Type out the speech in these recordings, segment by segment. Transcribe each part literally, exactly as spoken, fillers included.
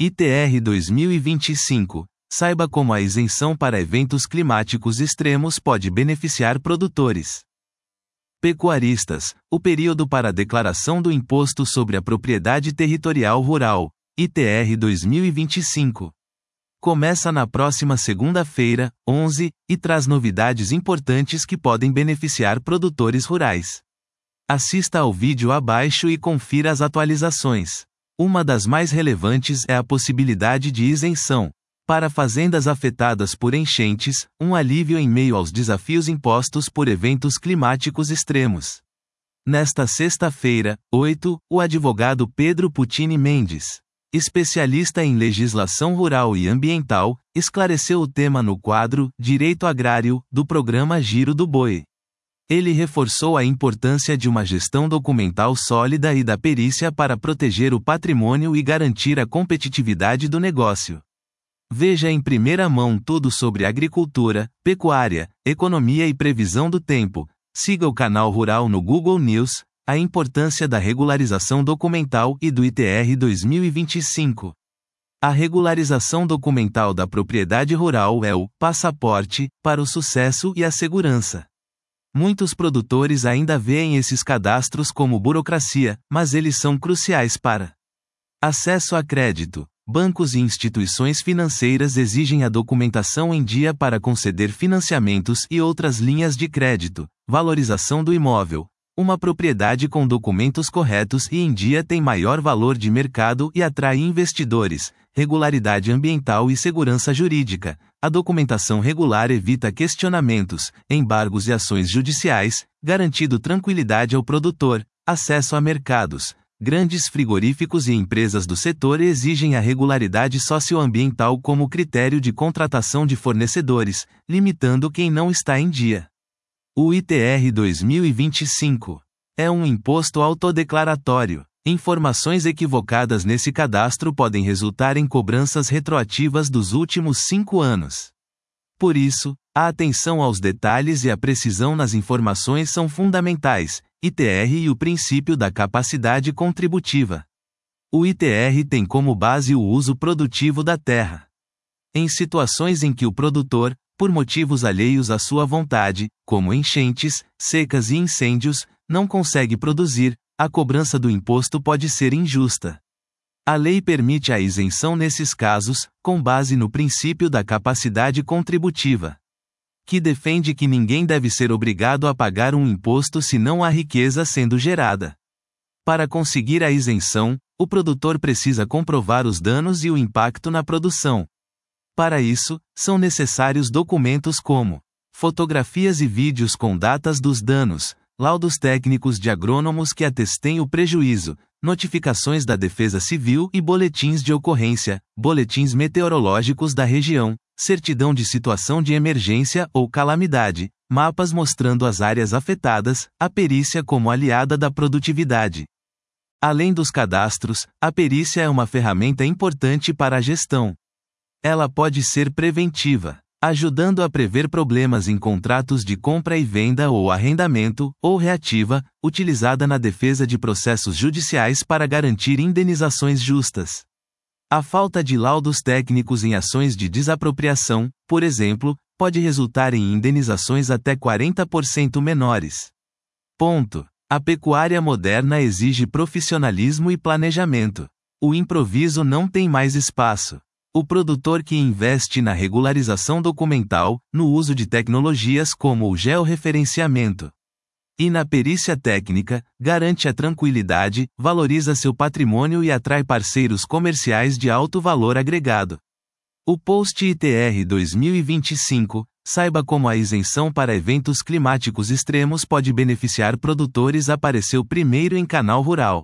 I T R dois mil e vinte e cinco. Saiba como a isenção para eventos climáticos extremos pode beneficiar produtores. Pecuaristas. O período para a declaração do Imposto sobre a Propriedade Territorial Rural, I T R dois mil e vinte e cinco. Começa na próxima segunda-feira, onze, e traz novidades importantes que podem beneficiar produtores rurais. Assista ao vídeo abaixo e confira as atualizações. Uma das mais relevantes é a possibilidade de isenção, para fazendas afetadas por enchentes, um alívio em meio aos desafios impostos por eventos climáticos extremos. Nesta sexta-feira, oito, o advogado Pedro Puccini Mendes, especialista em legislação rural e ambiental, esclareceu o tema no quadro Direito Agrário, do programa Giro do Boi. Ele reforçou a importância de uma gestão documental sólida e da perícia para proteger o patrimônio e garantir a competitividade do negócio. Veja em primeira mão tudo sobre agricultura, pecuária, economia e previsão do tempo. Siga o canal Rural no Google News. A importância da regularização documental e do I T R dois mil e vinte e cinco. A regularização documental da propriedade rural é o passaporte para o sucesso e a segurança. Muitos produtores ainda veem esses cadastros como burocracia, mas eles são cruciais para acesso a crédito. Bancos e instituições financeiras exigem a documentação em dia para conceder financiamentos e outras linhas de crédito. Valorização do imóvel. Uma propriedade com documentos corretos e em dia tem maior valor de mercado e atrai investidores. Regularidade ambiental e segurança jurídica. A documentação regular evita questionamentos, embargos e ações judiciais, garantindo tranquilidade ao produtor. Acesso a mercados. Grandes frigoríficos e empresas do setor exigem a regularidade socioambiental como critério de contratação de fornecedores, limitando quem não está em dia. O I T R dois mil e vinte e cinco é um imposto autodeclaratório. Informações equivocadas nesse cadastro podem resultar em cobranças retroativas dos últimos cinco anos. Por isso, a atenção aos detalhes e a precisão nas informações são fundamentais. I T R e o princípio da capacidade contributiva. O I T R tem como base o uso produtivo da terra. Em situações em que o produtor, por motivos alheios à sua vontade, como enchentes, secas e incêndios, não consegue produzir, a cobrança do imposto pode ser injusta. A lei permite a isenção nesses casos, com base no princípio da capacidade contributiva, que defende que ninguém deve ser obrigado a pagar um imposto se não há riqueza sendo gerada. Para conseguir a isenção, o produtor precisa comprovar os danos e o impacto na produção. Para isso, são necessários documentos como fotografias e vídeos com datas dos danos, laudos técnicos de agrônomos que atestem o prejuízo, notificações da Defesa Civil e boletins de ocorrência, boletins meteorológicos da região, certidão de situação de emergência ou calamidade, mapas mostrando as áreas afetadas, a perícia como aliada da produtividade. Além dos cadastros, a perícia é uma ferramenta importante para a gestão. Ela pode ser preventiva, ajudando a prever problemas em contratos de compra e venda ou arrendamento, ou reativa, utilizada na defesa de processos judiciais para garantir indenizações justas. A falta de laudos técnicos em ações de desapropriação, por exemplo, pode resultar em indenizações até quarenta por cento menores. Ponto. A pecuária moderna exige profissionalismo e planejamento. O improviso não tem mais espaço. O produtor que investe na regularização documental, no uso de tecnologias como o georreferenciamento e na perícia técnica, garante a tranquilidade, valoriza seu patrimônio e atrai parceiros comerciais de alto valor agregado. O post I T R dois mil e vinte e cinco, saiba como a isenção para eventos climáticos extremos pode beneficiar produtores, apareceu primeiro em Canal Rural.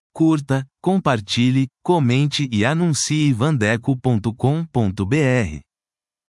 Curta, compartilhe, comente e anuncie vandeco ponto com ponto br.